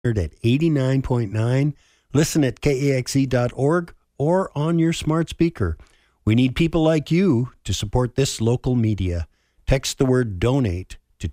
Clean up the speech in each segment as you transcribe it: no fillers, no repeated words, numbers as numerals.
at 89.9. Listen at kaxe.org or on your smart speaker. We need people like you to support this local media. Text the word donate to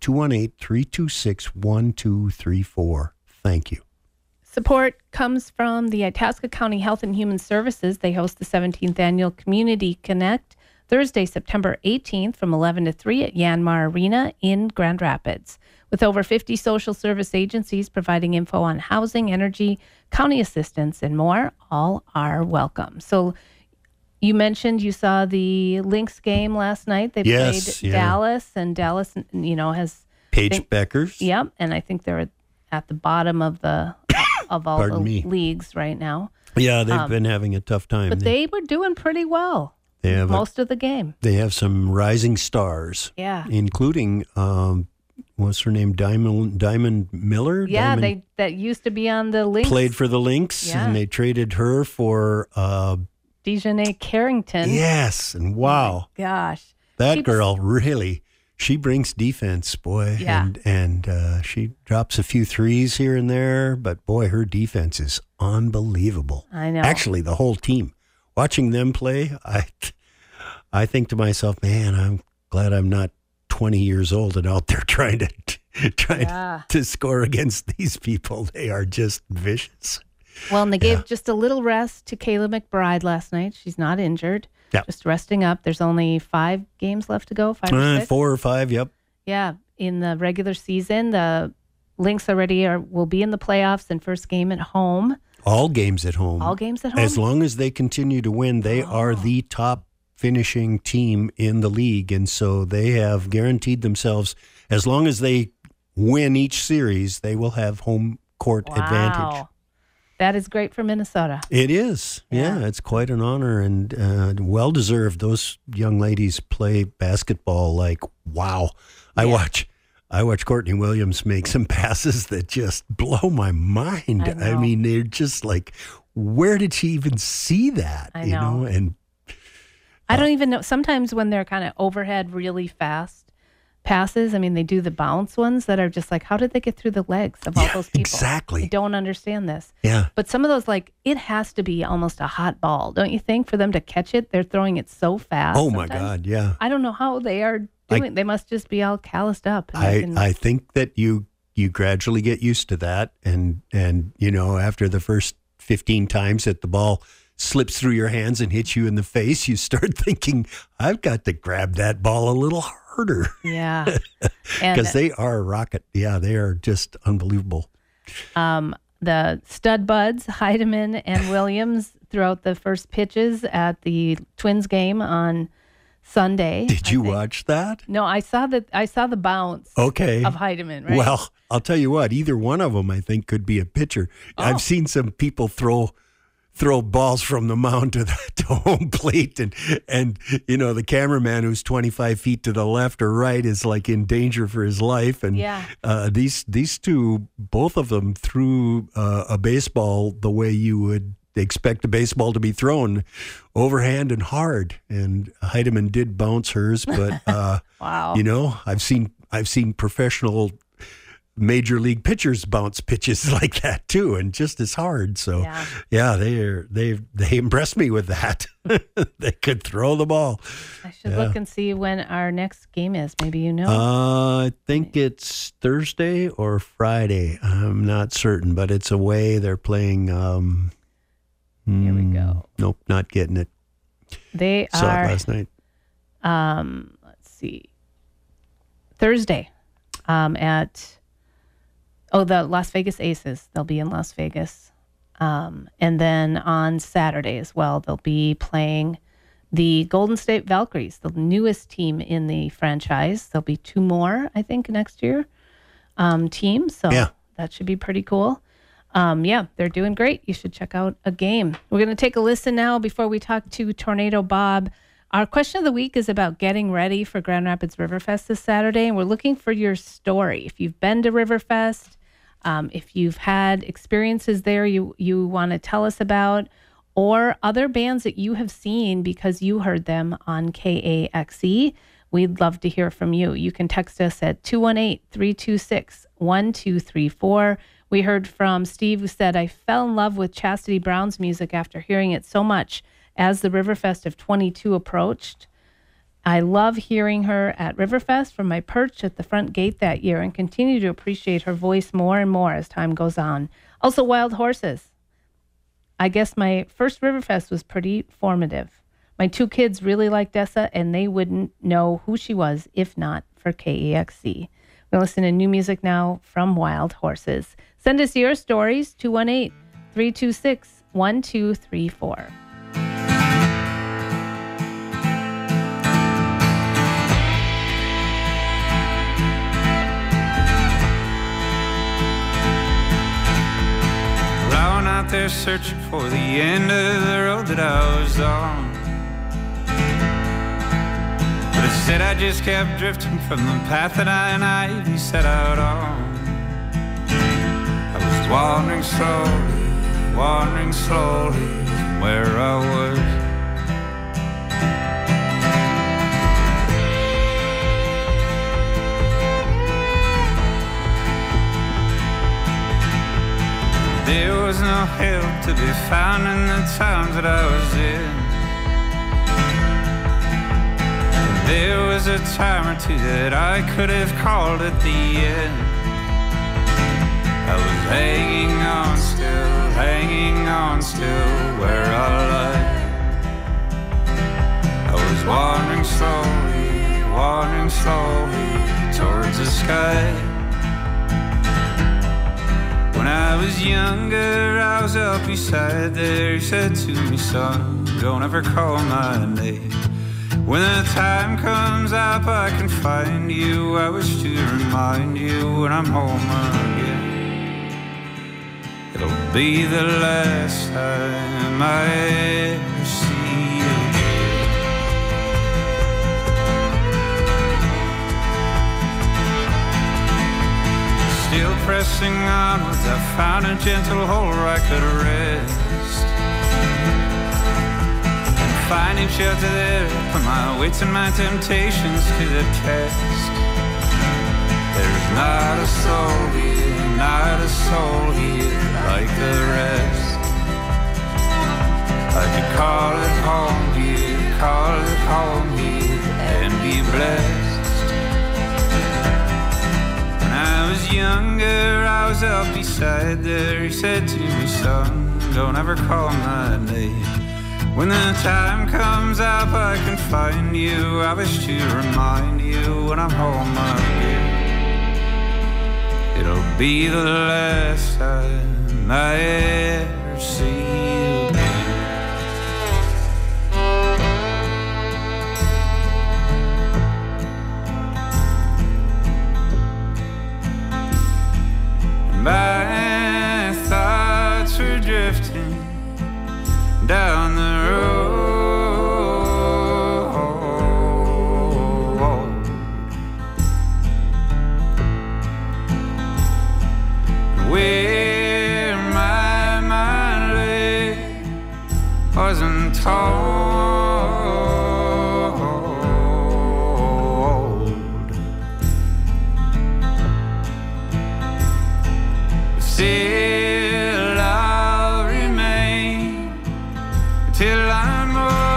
218-326-1234. Thank you. Support comes from the Itasca County Health and Human Services. They host the 17th Annual Community Connect Thursday, September 18th from 11 to 3 at Yanmar Arena in Grand Rapids. With over 50 social service agencies providing info on housing, energy, county assistance, and more, all are welcome. So you mentioned you saw the Lynx game last night. They played Dallas, and Dallas, has Paige Beckers. Yep, and I think they're at the bottom of all the leagues right now. Yeah, they've been having a tough time. But they were doing pretty well most of the game. They have some rising stars. Yeah. Including, what's her name? Diamond Miller? Yeah, that used to be on the Lynx. Played for the Lynx, and they traded her for... Dejanay Carrington. Yes, and wow. Oh my gosh. That girl really... She brings defense, boy, and she drops a few threes here and there, but boy, her defense is unbelievable. I know. Actually, the whole team. Watching them play, I think to myself, man, I'm glad I'm not 20 years old and out there trying to score against these people. They are just vicious. Well, and they gave just a little rest to Kayla McBride last night. She's not injured. Yep. Just resting up. There's only 5 games left to go, 5 or 6? 4 or 5, yep. Yeah, in the regular season, the Lynx already will be in the playoffs and first game at home. All games at home. All games at home? As long as they continue to win, they are the top finishing team in the league. And so they have guaranteed themselves, as long as they win each series, they will have home court advantage. That is great for Minnesota. It is. Yeah, it's quite an honor and well-deserved. Those young ladies play basketball like, wow. Yeah. I watch Courtney Williams make some passes that just blow my mind. I mean, they're just like, where did she even see that? I know. And I don't even know. Sometimes when they're kind of overhead really fast passes, I mean, they do the bounce ones that are just like, how did they get through the legs of all those people? Exactly. I don't understand this. Yeah. But some of those, like, it has to be almost a hot ball, don't you think, for them to catch it? They're throwing it so fast. Oh, my God, yeah. I don't know how they are doing. They must just be all calloused up. I think that you gradually get used to that. And after the first 15 times that the ball slips through your hands and hits you in the face, you start thinking, I've got to grab that ball a little harder. Yeah. Because they are a rocket. Yeah, they are just unbelievable. The stud buds, Heidemann and Williams, throughout the first pitches at the Twins game on Sunday. Did you watch that? No, I saw the bounce of Heidemann, right? Well, I'll tell you what, either one of them I think could be a pitcher. I've seen some people throw balls from the mound to home plate, and the cameraman who's 25 feet to the left or right is like in danger for his life. And these two, both of them, threw a baseball the way you would expect a baseball to be thrown, overhand and hard. And Heidemann did bounce hers, but wow. I've seen professional major league pitchers bounce pitches like that too, and just as hard. So they impressed me with that. They could throw the ball. I should look and see when our next game is. Maybe I think it's Thursday or Friday. I'm not certain, but it's away. They're playing. Here we go. Nope, not getting it. They saw it last night. Let's see. Thursday, at the Las Vegas Aces. They'll be in Las Vegas. And then on Saturday as well, they'll be playing the Golden State Valkyries, the newest team in the franchise. There'll be 2 more, I think, next year teams. So that should be pretty cool. They're doing great. You should check out a game. We're going to take a listen now before we talk to Tornado Bob. Our question of the week is about getting ready for Grand Rapids Riverfest this Saturday, and we're looking for your story. If you've been to Riverfest, if you've had experiences there you want to tell us about, or other bands that you have seen because you heard them on KAXE, we'd love to hear from you. You can text us at 218-326-1234. We heard from Steve, who said, I fell in love with Chastity Brown's music after hearing it so much as the Riverfest of 22 approached. I love hearing her at Riverfest from my perch at the front gate that year and continue to appreciate her voice more and more as time goes on. Also, Wild Horses. I guess my first Riverfest was pretty formative. My 2 kids really liked Dessa, and they wouldn't know who she was if not for KEXC. We'll listen to new music now from Wild Horses. Send us your stories, 218-326-1234. Out there searching for the end of the road that I was on, but instead I just kept drifting from the path that I naively set out on. I was wandering slowly from where I was. There was no help to be found in the times that I was in. There was a time or two that I could have called at the end. I was hanging on still where I lay. I was wandering slowly towards the sky. When I was younger, I was up beside there. He said to me, son, don't ever call my name. When the time comes up I can find you, I wish to remind you when I'm home again. It'll be the last time I ever see you again. Still pressing onwards, I found a gentle hole where I could rest. And finding shelter there, put my weights and my temptations to the test. There's not a soul here like the rest. I could call it home here, and be blessed. When I was younger, I was up beside there. He said to me, son, don't ever call my name. When the time comes up I can find you, I wish to remind you when I'm home again. It'll be the last time I ever see you again. My thoughts were drifting down the road. Where my mind lay wasn't told. Still I'll remain till I'm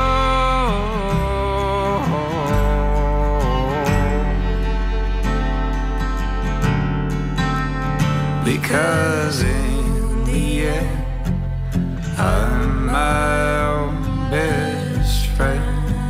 old. Because in the end I'm my own best friend.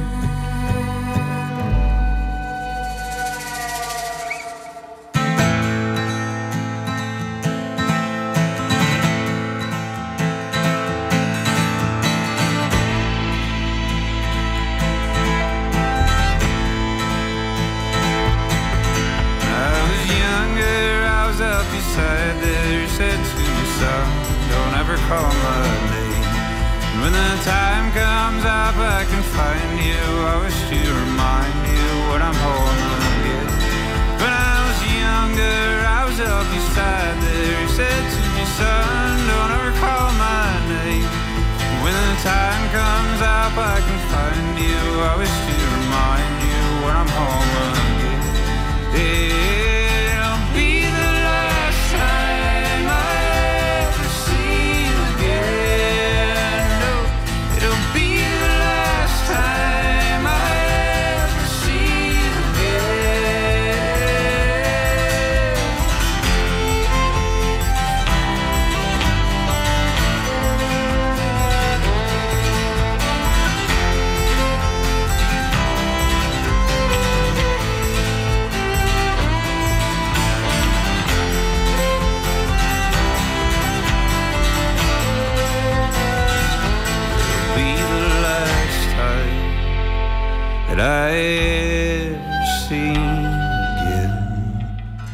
Don't ever call my name. When the time comes up I can find you, I wish to remind you when I'm home again. When I was younger I was up beside there. He said to me, son, don't ever call my name. When the time comes up I can find you, I wish to remind you when I'm home again. It'll be the last time I I've seen again.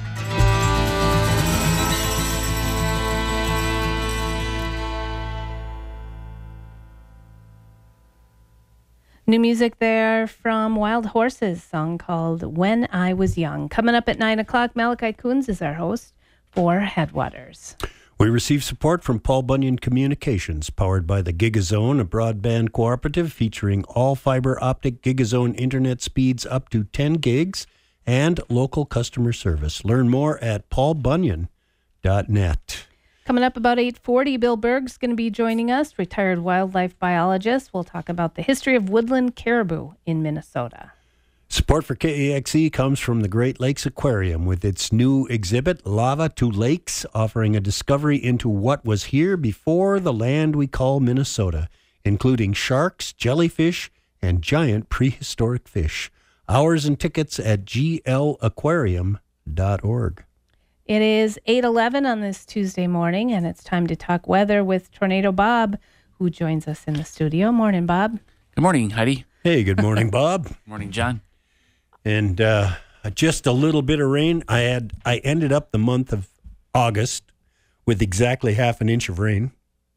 New music there from Wild Horses, song called When I Was Young. Coming up at 9 o'clock, Malachi Coons is our host for Headwaters. We receive support from Paul Bunyan Communications, powered by the Gigazone, a broadband cooperative featuring all fiber optic Gigazone internet speeds up to 10 gigs and local customer service. Learn more at paulbunyan.net. Coming up about 8:40, Bill Berg's going to be joining us, retired wildlife biologist. We'll talk about the history of woodland caribou in Minnesota. Support for KAXE comes from the Great Lakes Aquarium with its new exhibit, Lava to Lakes, offering a discovery into what was here before the land we call Minnesota, including sharks, jellyfish, and giant prehistoric fish. Hours and tickets at glaquarium.org. It is 8:11 on this Tuesday morning, and it's time to talk weather with Tornado Bob, who joins us in the studio. Morning, Bob. Good morning, Heidi. Hey, good morning, Bob. Morning, John. And just a little bit of rain. I ended up the month of August with exactly half an inch of rain.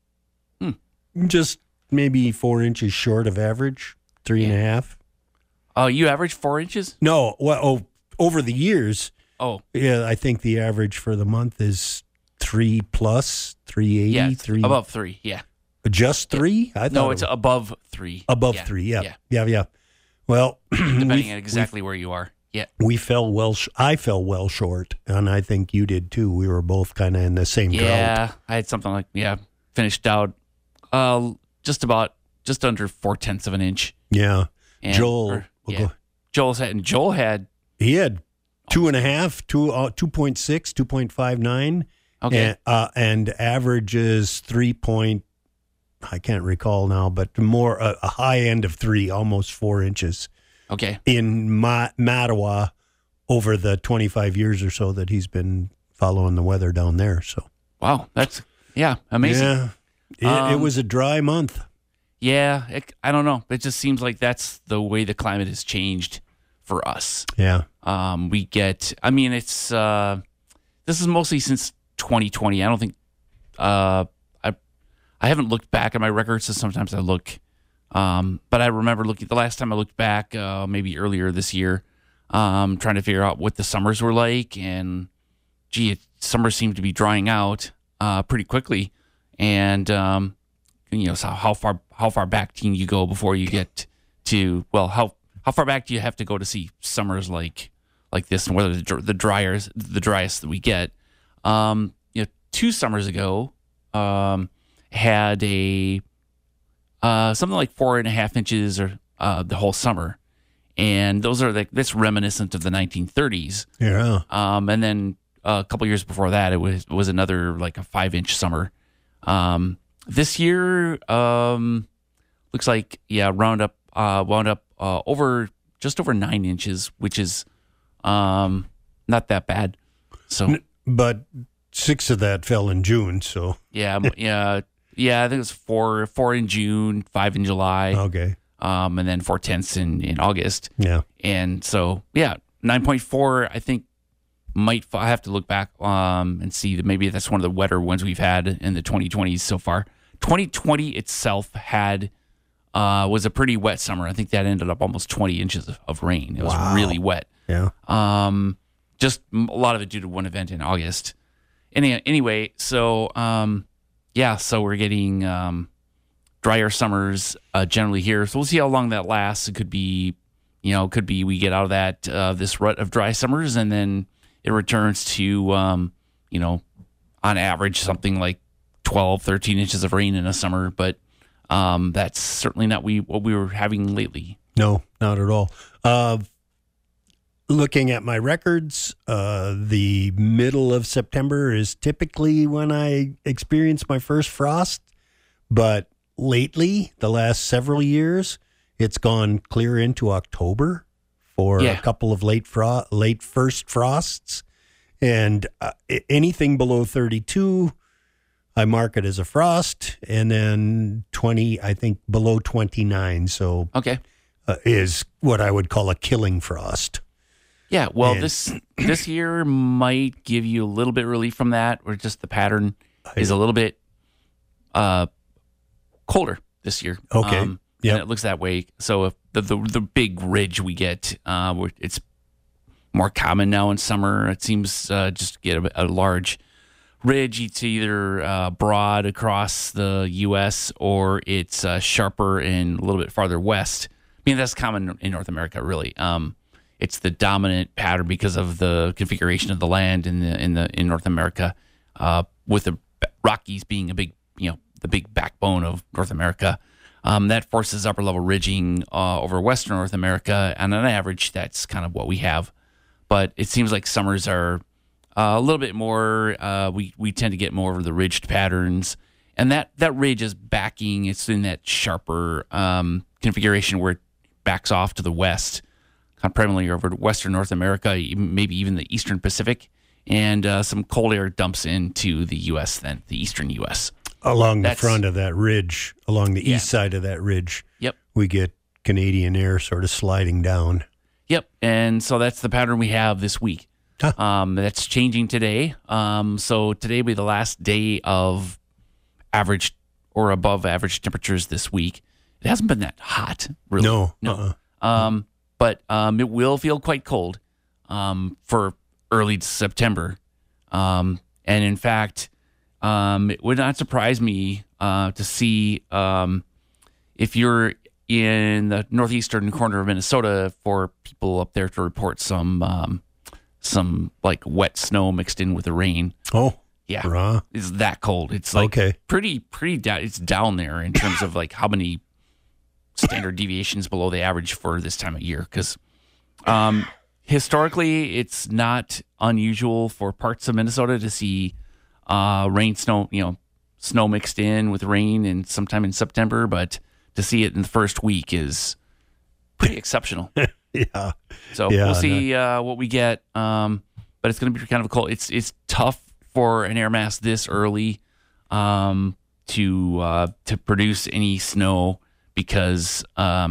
Just maybe 4 inches short of average, 3.5. Oh, you average 4 inches? No, well, over the years. Oh, Yeah, I think the average for the month is 3 plus, 380, yeah, 3. above 3. Yeah. Just 3? I thought No, it it's was above 3. above Yeah. 3. Yeah. Well, Depending on exactly where you are. Yeah. we fell well. I fell well short, and I think you did too. We were both kind of in the same drought. Yeah, I had something like finished out just under 4/10 of an inch. Yeah. And, Joel Joel had he had 2.5, 2.6, 2.59. okay. And averages 3 point, I can't recall now, but more a high end of 3, almost 4 inches Okay. in Mattawa over the 25 years or so that he's been following the weather down there. So Wow, that's amazing. Yeah, it was a dry month. Yeah, I don't know. It just seems like that's the way the climate has changed for us. Yeah. We get, I mean, it's, this is mostly since 2020. I don't think, I haven't looked back at my records, so sometimes I look, but I remember the last time I looked back, maybe earlier this year, trying to figure out what the summers were like, and summer seemed to be drying out, pretty quickly. And, so how far back can you go before you get to, well, how far back do you have to go to see summers like this, and whether the driest that we get? 2 summers ago, had a something like 4.5 inches or the whole summer, and those are that's reminiscent of the 1930s. Yeah. And then a couple years before that, it was another like a 5-inch summer. This year, looks like wound up just over 9 inches, which is not that bad. So, But 6 of that fell in June, so. yeah. I think it was 4 in June, 5 in July, Okay. and then 4/10 in August. Yeah. And so, 9.4, I think I have to look back and see that maybe that's one of the wetter ones we've had in the 2020s so far. 2020 itself was a pretty wet summer. I think that ended up almost 20 inches of rain. It was really wet. Yeah. Just a lot of it due to one event in August. Anyway, so so we're getting drier summers generally here. So we'll see how long that lasts. It could be we get out of that this rut of dry summers, and then it returns to on average something like 12, 13 inches of rain in a summer. But that's certainly not what we were having lately. No, not at all. Looking at my records, the middle of September is typically when I experience my first frost. But lately, the last several years, it's gone clear into October for a couple of late first frosts. And anything below 32, I mark it as a frost. And then 20, I think below 29. So Okay. is what I would call a killing frost. Yeah, well, And- this year might give you a little bit relief from that, or just the pattern is a little bit colder this year. Okay. Yep. And it looks that way. So if the big ridge we get, it's more common now in summer. It seems just to get a large ridge. It's either broad across the U.S. or it's sharper and a little bit farther west. I mean, that's common in North America, really. It's the dominant pattern because of the configuration of the land in North America, with the Rockies being the big backbone of North America. That forces upper level ridging over Western North America, and on average, that's kind of what we have. But it seems like summers are a little bit more. We tend to get more of the ridged patterns, and that ridge is backing. It's in that sharper configuration where it backs off to the west, kind of primarily over Western North America, maybe even the Eastern Pacific, and some cold air dumps into the U.S. then the Eastern U.S. Along the front of that ridge, along the Yeah. east side of that ridge, Yep. we get Canadian air sort of sliding down. Yep, and so that's the pattern we have this week. Huh. That's changing today. So today will be the last day of average or above average temperatures this week. It hasn't been that hot, really. No. But it will feel quite cold for early September. And in fact, it would not surprise me to see if you're in the northeastern corner of Minnesota for people up there to report some like wet snow mixed in with the rain. Oh, Yeah, rah. it's that cold. It's like Okay. pretty down. It's down there in terms of like how many standard deviations below the average for this time of year. Because historically, it's not unusual for parts of Minnesota to see rain, snow, snow mixed in with rain, and sometime in September. But to see it in the first week is pretty exceptional. Yeah. So Yeah, we'll see what we get. But it's going to be kind of cold. It's tough for an air mass this early to produce any snow because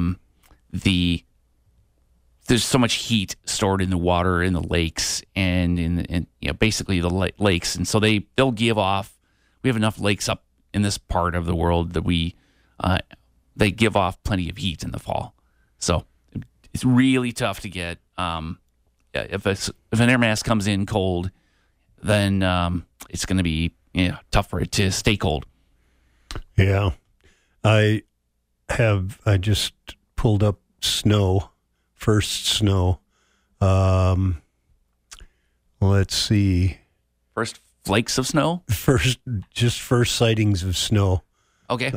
there's so much heat stored in the water in the lakes and in basically the lakes, and so they'll give off. We have enough lakes up in this part of the world that they give off plenty of heat in the fall. So it's really tough to get. If an air mass comes in cold, then it's going to be tough for it to stay cold. Yeah. I just pulled up first snow. Let's see. First flakes of snow. First sightings of snow. Okay.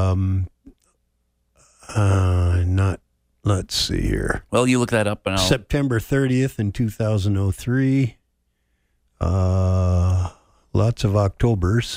Let's see here. Well, you look that up, and I'll. September 30th in 2003. Lots of Octobers.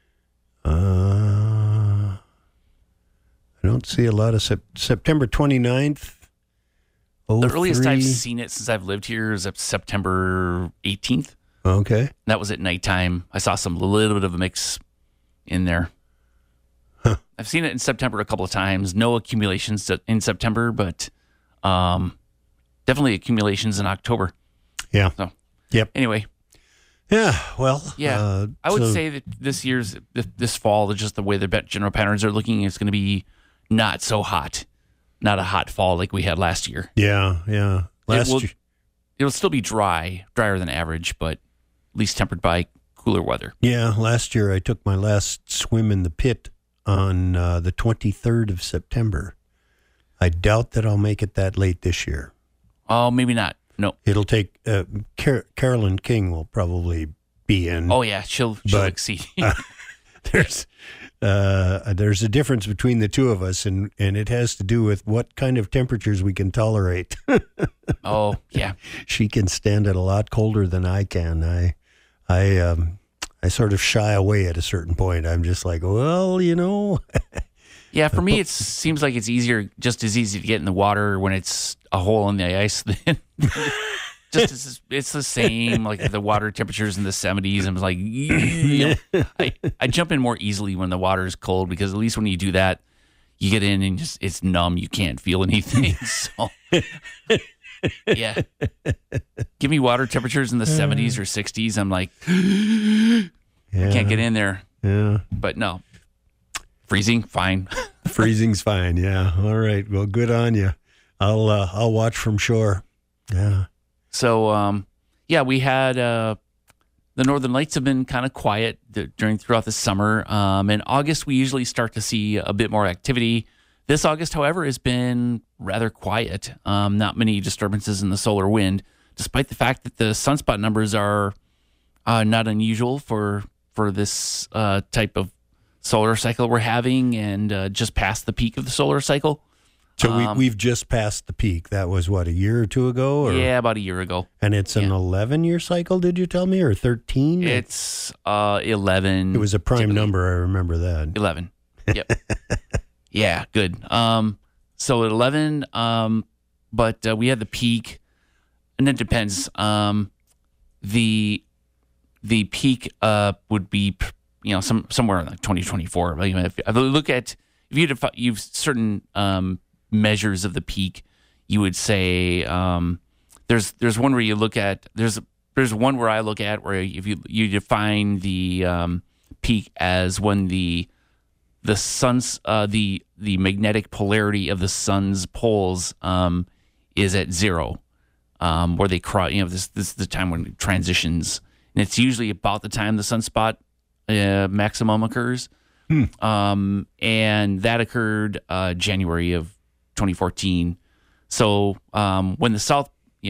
I don't see a lot of September 29th. The earliest 03. I've seen it since I've lived here is September 18th. Okay. That was at nighttime. I saw some little bit of a mix in there. Huh. I've seen it in September a couple of times. No accumulations in September, but definitely accumulations in October. Yeah. So, Yep. anyway, Yeah. Well. yeah, I would say that this fall, just the way the general patterns are looking, it's going to be not so hot. Not a hot fall like we had last year. Yeah. Yeah. Last year. It'll still be drier than average, but at least tempered by cooler weather. Yeah. Last year I took my last swim in the pit on the 23rd of September. I doubt that I'll make it that late this year. Oh, maybe not. No. It'll take Carolyn King will probably be in. Oh yeah, she'll But, exceed. There's a difference between the two of us, and it has to do with what kind of temperatures we can tolerate. Oh yeah. She can stand it a lot colder than I can. I sort of shy away at a certain point. I'm just like, well, Yeah, for me, it seems like it's just as easy to get in the water when it's a hole in the ice. It's the same, like the water temperatures in the 70s. I'm like, I jump in more easily when the water is cold because at least when you do that, you get in and just it's numb. You can't feel anything. So, yeah. Give me water temperatures in the 70s or 60s. I'm like, I can't get in there. Yeah. But no, freezing, fine. Freezing's fine. Yeah. All right. Well, good on you. I'll watch from shore. Yeah. So, we had the Northern Lights have been kind of quiet throughout the summer. In August, we usually start to see a bit more activity. This August, however, has been rather quiet. Not many disturbances in the solar wind, despite the fact that the sunspot numbers are not unusual for this type of solar cycle we're having, and just past the peak of the solar cycle. So we've just passed the peak. That was, what, a year or two ago? Or? Yeah, about a year ago. And it's an 11-year cycle, did you tell me, or 13? It's 11. It was a prime number. I remember that. 11. Yep. Yeah, good. So at 11, but we had the peak, and it depends. The peak would be, somewhere in like 2024. Like if you look at, you've certain measures of the peak, you would say there's one where you look at there's one where I look at where if you define the peak as when the sun's the magnetic polarity of the sun's poles is at zero, where they cross. This is the time when it transitions, and it's usually about the time the sunspot maximum occurs. And that occurred January of 2014. So when the south,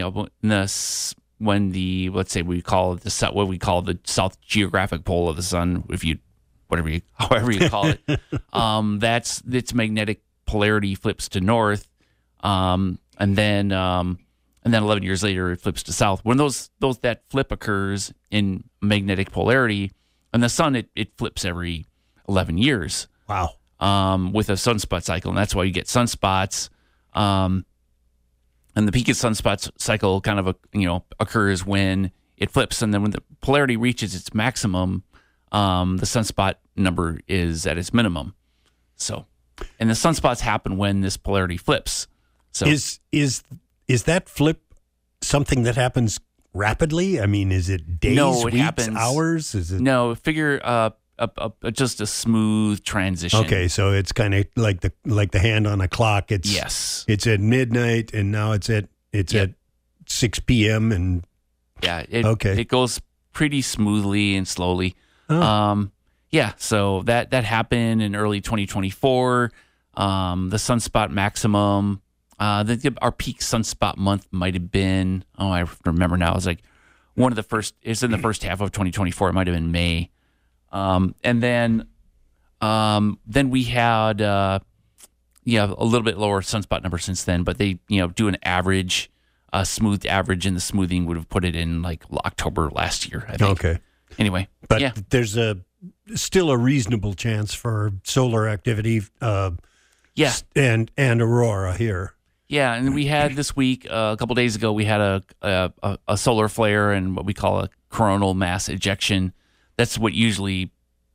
when the, let's say we call it what we call the south geographic pole of the sun, however you call it, that's its magnetic polarity flips to north, and then 11 years later it flips to south. When that flip occurs in magnetic polarity, and the sun it flips every 11 years. Wow. With a sunspot cycle, and that's why you get sunspots. And the peak of sunspots cycle kind of occurs when it flips, and then when the polarity reaches its maximum, the sunspot number is at its minimum. So, and the sunspots happen when this polarity flips. So, is that flip something that happens rapidly? I mean, is it days, weeks, happens, hours? Is it? No, figure just a smooth transition. Okay, so it's kind of like the hand on a clock. Yes. It's at midnight, and now it's at 6 p.m. and it goes pretty smoothly and slowly. Oh. So that happened in early 2024. The sunspot maximum, our peak sunspot month might have been. Oh, I remember now. It was like one of the first. It's in the first half of 2024. It might have been May. And then we had, a little bit lower sunspot number since then, but they, do an average, smooth average, and the smoothing would have put it in like October last year, I think. Okay. Anyway, but there's still a reasonable chance for solar activity, and aurora here. Yeah. And we had this week, a couple days ago, we had a solar flare and what we call a coronal mass ejection. That's what usually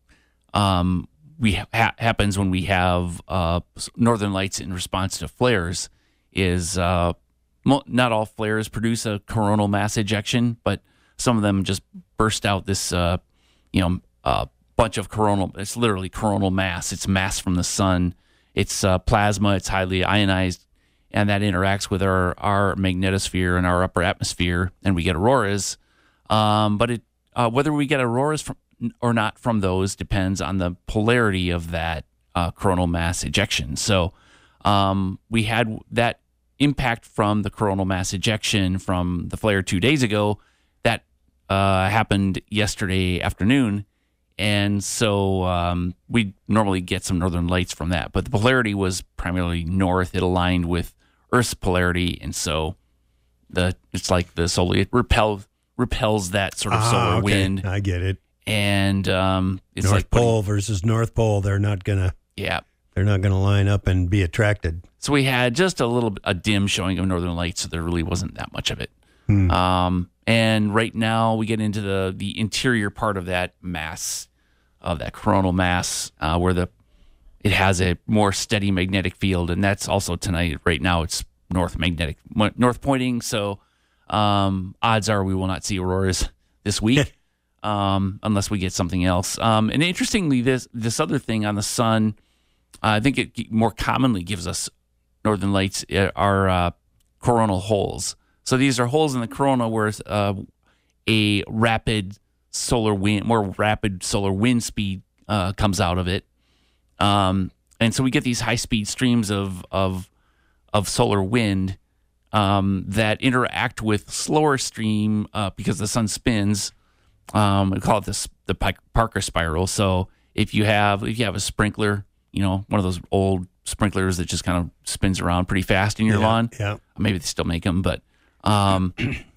happens when we have northern lights in response to flares. Is not all flares produce a coronal mass ejection, but some of them just burst out this bunch of coronal. It's literally coronal mass. It's mass from the sun. It's plasma. It's highly ionized, and that interacts with our magnetosphere and our upper atmosphere, and we get auroras. But whether we get auroras or not from those depends on the polarity of that coronal mass ejection. So we had that impact from the coronal mass ejection from the flare 2 days ago. That happened yesterday afternoon. And so we normally get some northern lights from that. But the polarity was primarily north. It aligned with Earth's polarity. And so it's like the solar, it repels that sort of solar wind. I get it. And it's North like Pole versus North Pole. They're not gonna line up and be attracted. So we had just a dim showing of northern lights, so there really wasn't that much of it. And right now we get into the interior part of that mass, of that coronal mass, where it has a more steady magnetic field, and that's also tonight. Right now, it's north pointing. So odds are we will not see auroras this week unless we get something else. And interestingly, this other thing on the sun, I think it more commonly gives us northern lights are coronal holes. So these are holes in the corona where a rapid solar wind, more rapid solar wind speed comes out of it. And so we get these high-speed streams of solar wind that interact with slower stream because the sun spins. We call it the Parker spiral. So if you have a sprinkler, one of those old sprinklers that just kind of spins around pretty fast in your lawn. Yeah. Maybe they still make them, but and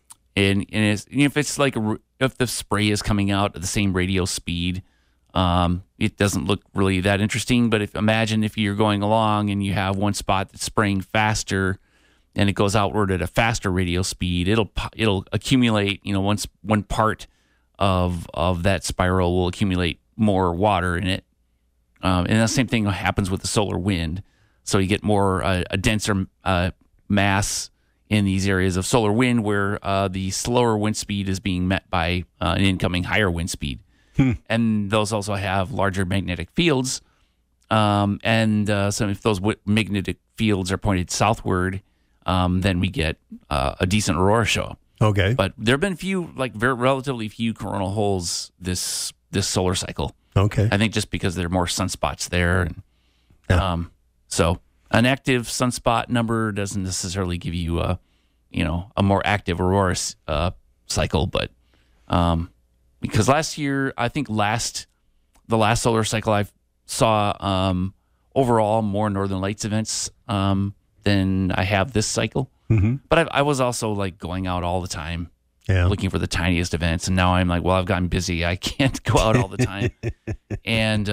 if it's like if the spray is coming out at the same radio speed, it doesn't look really that interesting. But imagine if you're going along and you have one spot that's spraying faster, and it goes outward at a faster radio speed, it'll accumulate. Once one part of that spiral will accumulate more water in it. And the same thing happens with the solar wind. So you get more a denser mass in these areas of solar wind where the slower wind speed is being met by an incoming higher wind speed. And those also have larger magnetic fields. So if those magnetic fields are pointed southward, then we get a decent aurora show. Okay. But there have been relatively few coronal holes this solar cycle. Okay. I think just because there are more sunspots there. And, Yeah. So an active sunspot number doesn't necessarily give you a more active aurora cycle, but because last year, I think the last solar cycle I saw overall more Northern Lights events than I have this cycle. Mm-hmm. But I was also going out all the time. Yeah. Looking for the tiniest events, and now I'm like, well, I've gotten busy. I can't go out all the time. And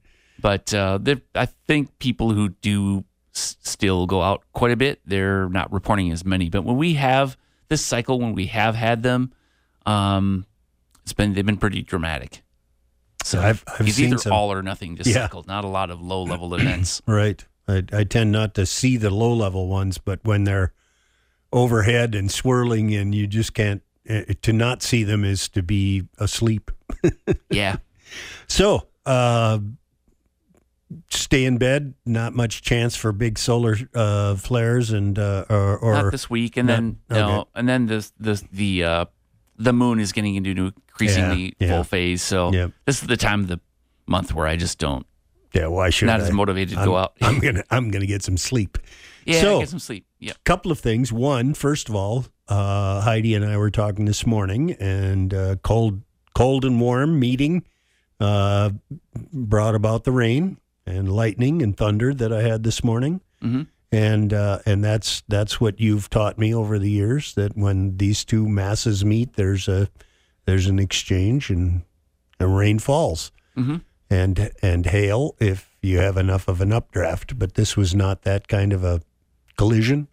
I think people who do still go out quite a bit, they're not reporting as many. But when we have this cycle, when we have had them, they've been pretty dramatic. So I've it's seen either some, all or nothing this cycle. Not a lot of low level events. Right. I tend not to see the low level ones, but when they're overhead and swirling, and you just can't. To not see them is to be asleep. Yeah. So, stay in bed. Not much chance for big solar flares, and or not this week. And then and then the moon is getting into an increasingly full phase. So this is the time of the month where I just don't. Yeah. Why should not as motivated to go out? I'm gonna get some sleep. Yeah. So, get some sleep. Yeah. Couple of things. One, first of all. Heidi and I were talking this morning, and cold and warm meeting brought about the rain and lightning and thunder that I had this morning. Mm-hmm. And that's what you've taught me over the years, that when these two masses meet, there's an exchange, and rain falls. Mm-hmm. and hail if you have enough of an updraft. But this was not that kind of a collision.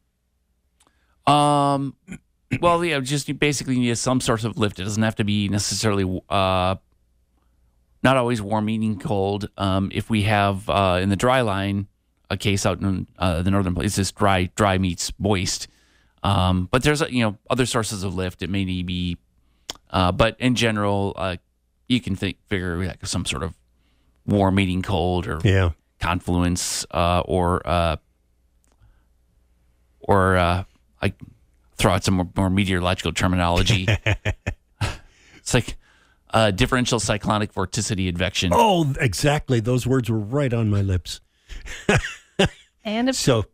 Well, yeah, just you basically need some sort of lift. It doesn't have to be necessarily not always warm, meaning cold. If we have in the dry line a case out in the northern place, it's dry meets moist. But there's other sources of lift. It may need be, but in general, you can figure like some sort of warm meeting cold or confluence or I throw out some more meteorological terminology. It's like differential cyclonic vorticity advection. Oh, exactly. Those words were right on my lips. And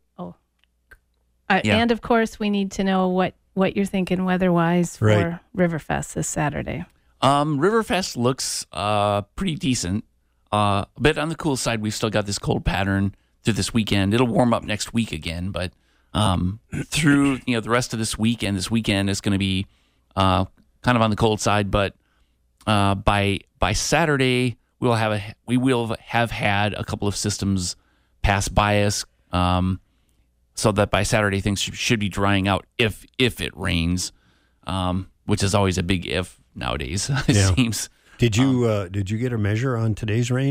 of course, we need to know what you're thinking weather-wise for Riverfest this Saturday. Riverfest looks pretty decent. A bit on the cool side. We've still got this cold pattern through this weekend. It'll warm up next week again, but through the rest of this weekend is going to be kind of on the cold side. But by Saturday, we will have had a couple of systems pass by us, so that by Saturday things should be drying out if it rains, which is always a big if nowadays. It seems. Did you get a measure on today's rain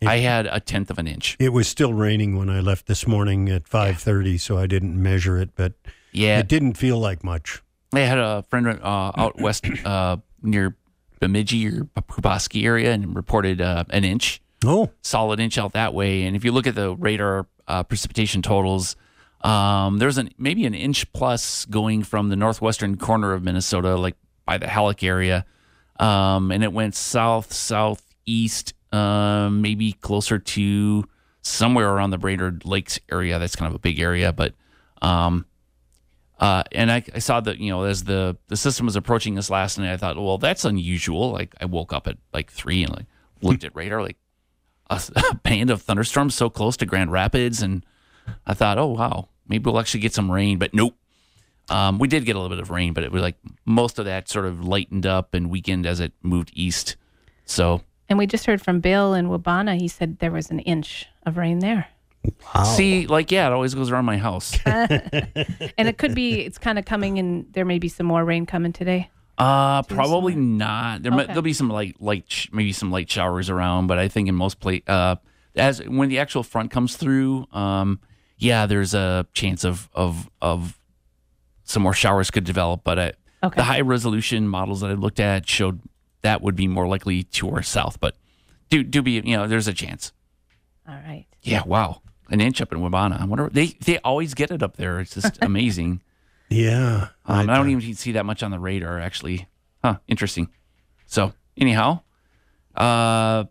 I had a tenth of an inch. It was still raining when I left this morning at 5:30, so I didn't measure it, but it didn't feel like much. I had a friend out west near Bemidji or Pulaski area and reported an inch. Oh, solid inch out that way. And if you look at the radar precipitation totals, there's maybe an inch plus going from the northwestern corner of Minnesota, like by the Halleck area, and it went southeast, maybe closer to somewhere around the Brainerd Lakes area. That's kind of a big area, but and I saw that, as the system was approaching us last night, I thought, well, that's unusual. Like, I woke up at like 3 and looked at radar, like a band of thunderstorms so close to Grand Rapids, and I thought, oh wow, maybe we'll actually get some rain. But nope, we did get a little bit of rain, but it was like most of that sort of lightened up and weakened as it moved east. So, and we just heard from Bill in Wabana. He said there was an inch of rain there. wow. See, it always goes around my house. And it could be, it's kind of coming, and there may be some more rain coming today. Probably not. There'll be some maybe some light showers around, but I think in most as when the actual front comes through, there's a chance of some more showers could develop. But the high resolution models that I looked at showed that would be more likely to our south. But do be there's a chance. All right. Yeah. Wow. An inch up in Wabana. I wonder, they always get it up there. It's just amazing. Yeah. I don't even see that much on the radar, actually. Huh, interesting. So, anyhow, so...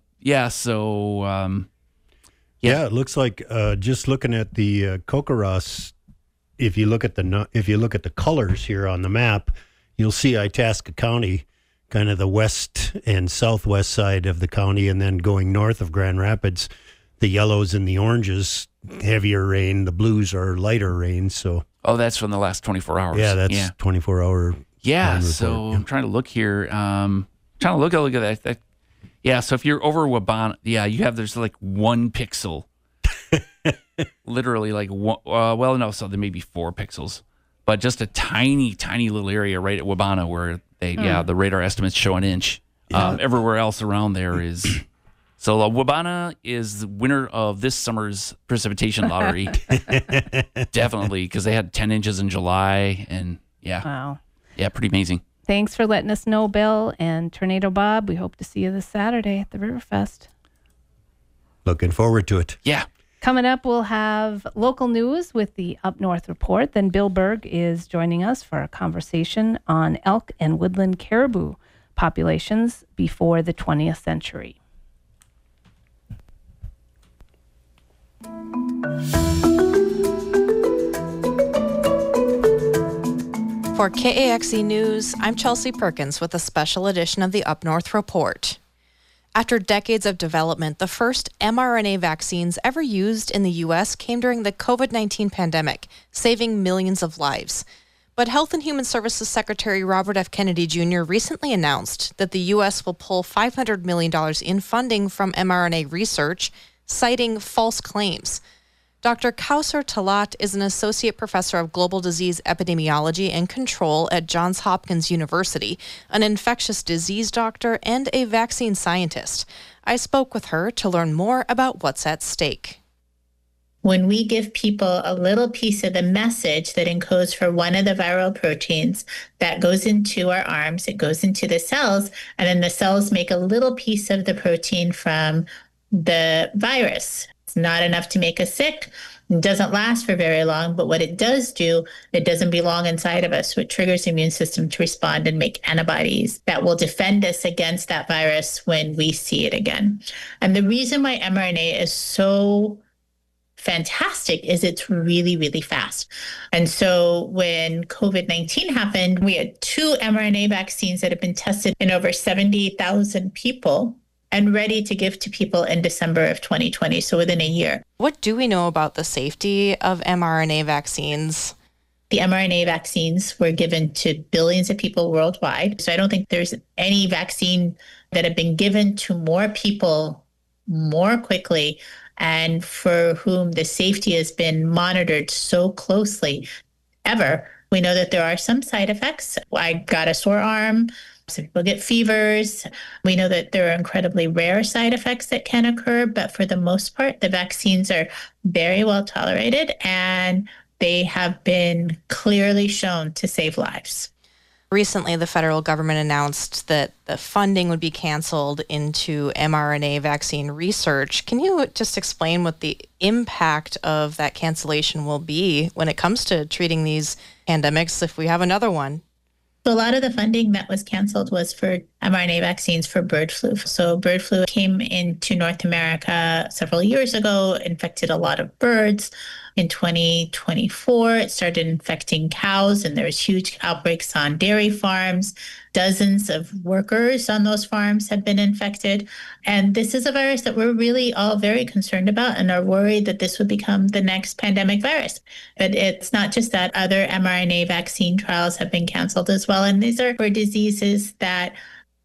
it looks like just looking at the Kokoros, if you look at the colors here on the map, you'll see Itasca County, kind of the west and southwest side of the county, and then going north of Grand Rapids, the yellows and the oranges, heavier rain, the blues are lighter rain, so... Oh, that's from the last 24 hours. Yeah, that's 24-hour. Yeah, so I'm trying to look here. Look at that. Yeah, so if you're over Wabana, there's like 1 pixel. Literally like one, so there may be 4 pixels. But just a tiny, tiny little area right at Wabana where the radar estimates show an inch. Yeah. Everywhere else around there is... So Wabana is the winner of this summer's precipitation lottery. Definitely, because they had 10 inches in July, and Wow. Yeah, pretty amazing. Thanks for letting us know, Bill and Tornado Bob. We hope to see you this Saturday at the Riverfest. Looking forward to it. Yeah. Coming up, we'll have local news with the Up North Report. Then Bill Berg is joining us for a conversation on elk and woodland caribou populations before the 20th century. For KAXE News, I'm Chelsea Perkins with a special edition of the Up North Report. After decades of development, the first mRNA vaccines ever used in the U.S. came during the COVID-19 pandemic, saving millions of lives. But Health and Human Services Secretary Robert F. Kennedy Jr. recently announced that the U.S. will pull $500 million in funding from mRNA research, citing false claims. Dr. Kausar Talat is an associate professor of global disease epidemiology and control at Johns Hopkins University, an infectious disease doctor, and a vaccine scientist. I spoke with her to learn more about what's at stake. When we give people a little piece of the message that encodes for one of the viral proteins, that goes into our arms, it goes into the cells, and then the cells make a little piece of the protein from the virus. It's not enough to make us sick. It doesn't last for very long, but what it does do, it doesn't belong inside of us. So it triggers the immune system to respond and make antibodies that will defend us against that virus when we see it again. And the reason why mRNA is so fantastic is it's really, really fast. And so when COVID-19 happened, we had 2 mRNA vaccines that have been tested in over 70,000 people and ready to give to people in December of 2020, so within a year. What do we know about the safety of mRNA vaccines? The mRNA vaccines were given to billions of people worldwide. So I don't think there's any vaccine that have been given to more people more quickly and for whom the safety has been monitored so closely ever. We know that there are some side effects. I got a sore arm. So people get fevers. We know that there are incredibly rare side effects that can occur, but for the most part, the vaccines are very well tolerated and they have been clearly shown to save lives. Recently, the federal government announced that the funding would be canceled into mRNA vaccine research. Can you just explain what the impact of that cancellation will be when it comes to treating these pandemics if we have another one? So a lot of the funding that was canceled was for mRNA vaccines for bird flu. So bird flu came into North America several years ago, infected a lot of birds. In 2024, it started infecting cows, and there was huge outbreaks on dairy farms. Dozens of workers on those farms have been infected. And this is a virus that we're really all very concerned about and are worried that this would become the next pandemic virus. But it's not just that. Other mRNA vaccine trials have been canceled as well. And these are for diseases that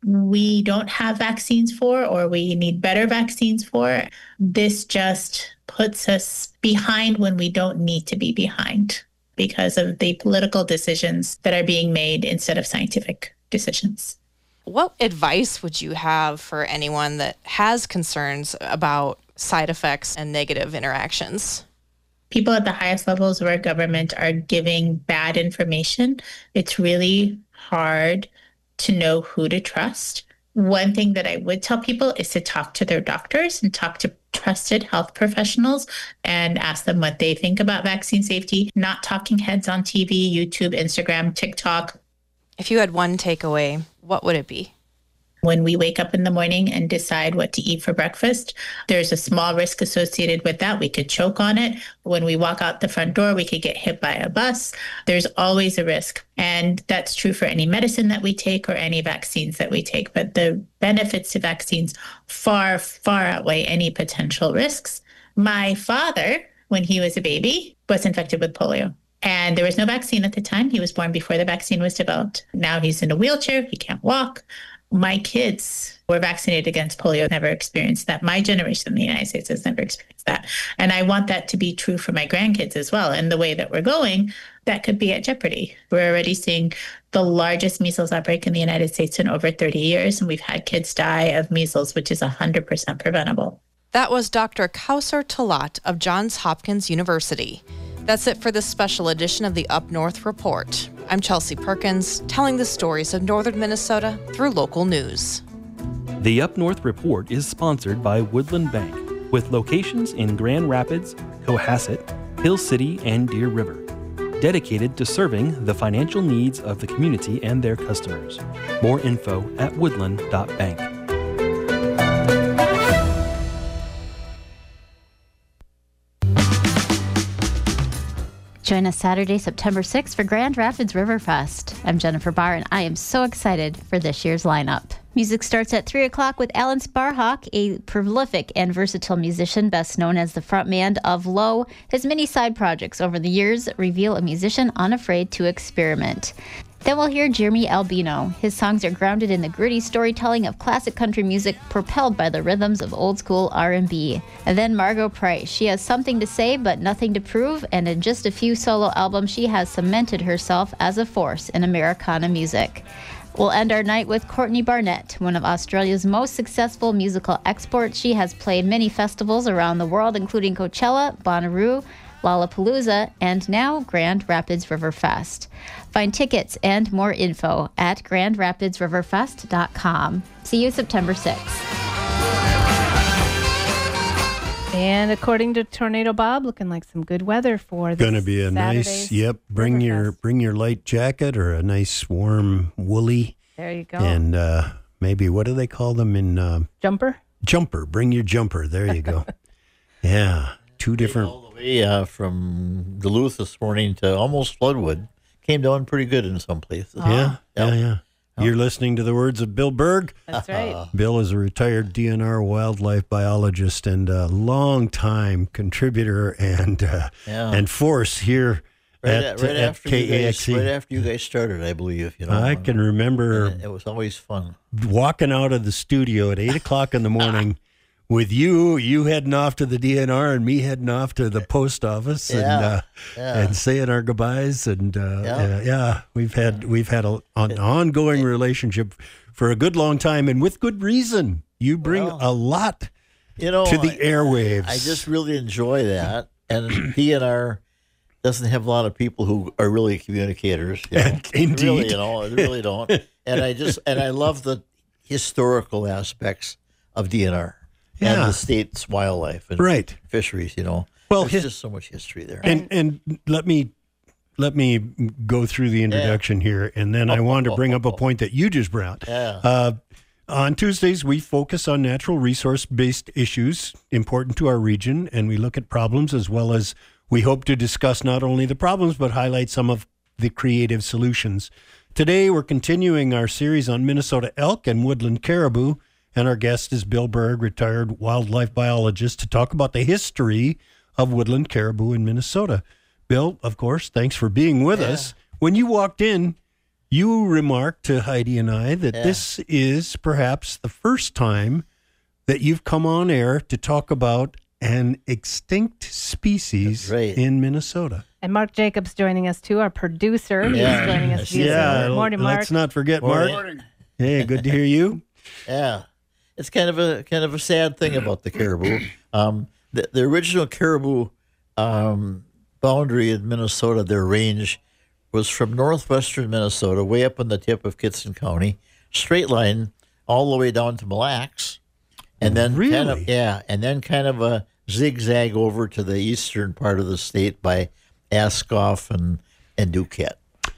we don't have vaccines for, or we need better vaccines for. This just puts us behind when we don't need to be behind because of the political decisions that are being made instead of scientific decisions. What advice would you have for anyone that has concerns about side effects and negative interactions? People at the highest levels of our government are giving bad information. It's really hard to know who to trust. One thing that I would tell people is to talk to their doctors and talk to trusted health professionals and ask them what they think about vaccine safety, not talking heads on TV, YouTube, Instagram, TikTok. If you had one takeaway, what would it be? When we wake up in the morning and decide what to eat for breakfast, there's a small risk associated with that. We could choke on it. When we walk out the front door, we could get hit by a bus. There's always a risk. And that's true for any medicine that we take or any vaccines that we take. But the benefits to vaccines far, far outweigh any potential risks. My father, when he was a baby, was infected with polio. And there was no vaccine at the time. He was born before the vaccine was developed. Now he's in a wheelchair. He can't walk. My kids were vaccinated against polio, never experienced that. My generation in the United States has never experienced that. And I want that to be true for my grandkids as well. And the way that we're going, that could be at jeopardy. We're already seeing the largest measles outbreak in the United States in over 30 years. And we've had kids die of measles, which is 100% preventable. That was Dr. Kausar Talat of Johns Hopkins University. That's it for this special edition of the Up North Report. I'm Chelsea Perkins, telling the stories of northern Minnesota through local news. The Up North Report is sponsored by Woodland Bank, with locations in Grand Rapids, Cohasset, Hill City, and Deer River, dedicated to serving the financial needs of the community and their customers. More info at woodland.bank. Join us Saturday, September 6th for Grand Rapids Riverfest. I'm Jennifer Barr, and I am so excited for this year's lineup. Music starts at 3 o'clock with Alan Sparhawk, a prolific and versatile musician best known as the frontman of Low. His many side projects over the years reveal a musician unafraid to experiment. Then we'll hear Jeremy Albino. His songs are grounded in the gritty storytelling of classic country music propelled by the rhythms of old-school R&B. And then Margo Price. She has something to say but nothing to prove, and in just a few solo albums, she has cemented herself as a force in Americana music. We'll end our night with Courtney Barnett, one of Australia's most successful musical exports. She has played many festivals around the world, including Coachella, Bonnaroo, Lollapalooza, and now Grand Rapids Riverfest. Find tickets and more info at grandrapidsriverfest.com. See you September 6th. And according to Tornado Bob, looking like some good weather for this. Going to be a nice, bring your light jacket or a nice warm woolly. There you go. And maybe, what do they call them in? Jumper? Jumper. Bring your jumper. There you go. Yeah. Two different. All the way from Duluth this morning to almost Floodwood. Came down pretty good in some places. Yeah. You're listening to the words of Bill Berg. That's right. Bill is a retired DNR wildlife biologist and a long-time contributor and force here at KAXE. Right after you guys started, I believe. I can remember it was always fun. Walking out of the studio at 8 o'clock in the morning with you heading off to the DNR and me heading off to the post office and saying our goodbyes. And we've had an ongoing relationship for a good long time, and with good reason. You bring a lot to the airwaves. I just really enjoy that. And DNR doesn't have a lot of people who are really communicators. Indeed. Really, they really don't. And I love the historical aspects of DNR and the state's wildlife and fisheries. Well, there's just so much history there. And let me go through the introduction here, and then I want to bring up a point that you just brought. On Tuesdays, we focus on natural resource-based issues important to our region, and we look at problems as well as we hope to discuss not only the problems, but highlight some of the creative solutions. Today, we're continuing our series on Minnesota elk and woodland caribou, and our guest is Bill Berg, retired wildlife biologist, to talk about the history of woodland caribou in Minnesota. Bill, of course, thanks for being with us. When you walked in, you remarked to Heidi and I that this is perhaps the first time that you've come on air to talk about an extinct species in Minnesota. And Mark Jacobs joining us too, our producer. He's joining us via Zoom. Morning, Mark. Let's not forget Mark. Morning. Hey, good to hear you. Yeah, it's kind of a sad thing about the caribou. The original caribou boundary in Minnesota, their range, was from northwestern Minnesota, way up on the tip of Kittson County, straight line all the way down to Mille Lacs, and then kind of a zigzag over to the eastern part of the state by Ascoff and Duquette.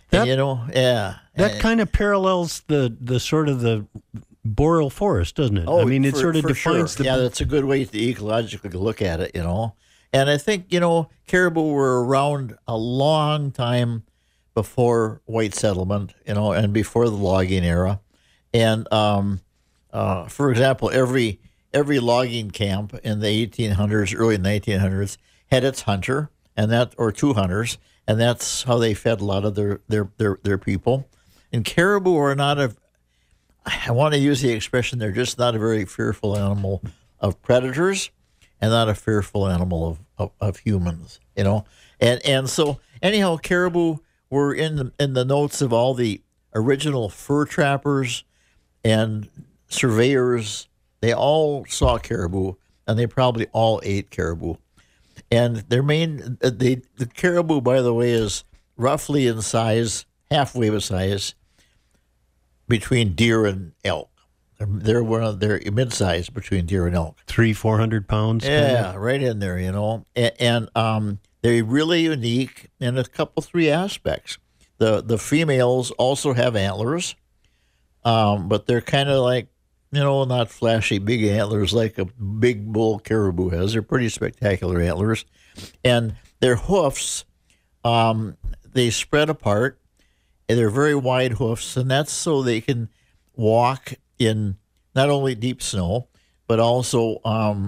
That kind of parallels the sort of the boreal forest, doesn't it? I mean, it sort of defines the. Yeah, that's a good way to ecologically look at it, And I think caribou were around a long time before white settlement, and before the logging era. And for example, every logging camp in the 1800s, early 1900s, had its hunter, or two hunters, and that's how they fed a lot of their people. And caribou are I want to use the expression, they're just not a very fearful animal of predators, and not a fearful animal of humans, And so anyhow, caribou were in the notes of all the original fur trappers and surveyors. They all saw caribou, and they probably all ate caribou. And the caribou, by the way, is roughly in size, halfway the size between deer and elk. They're mid-size between deer and elk. 300-400 pounds. Yeah, right in there, And they're really unique in a couple, three aspects. The females also have antlers, but they're kind of like, not flashy big antlers like a big bull caribou has. They're pretty spectacular antlers. And their hoofs, they spread apart, and they're very wide hoofs, and that's so they can walk in not only deep snow, but also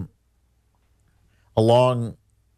along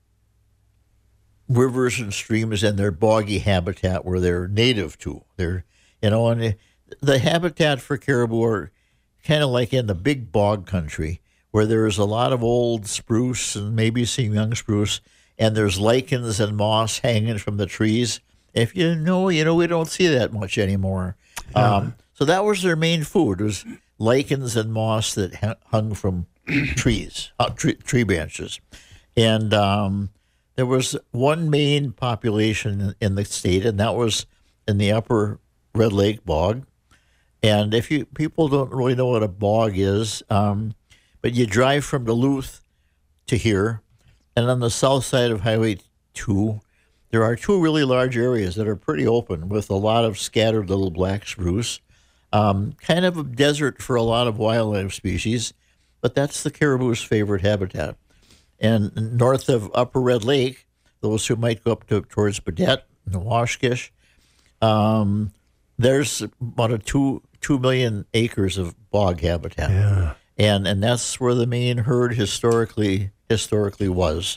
rivers and streams and their boggy habitat where they're native to. And the habitat for caribou are kind of like in the big bog country where there's a lot of old spruce and maybe some young spruce, and there's lichens and moss hanging from the trees. If we don't see that much anymore. So that was their main food, was lichens and moss that hung from trees, tree branches. And there was one main population in the state, and that was in the upper Red Lake Bog. And people don't really know what a bog is, but you drive from Duluth to here, and on the south side of Highway 2, there are two really large areas that are pretty open with a lot of scattered little black spruce, kind of a desert for a lot of wildlife species, but that's the caribou's favorite habitat. And north of Upper Red Lake, those who might go up towards Badette and Washkish, there's about 2 million acres of bog habitat. Yeah. And that's where the main herd historically was.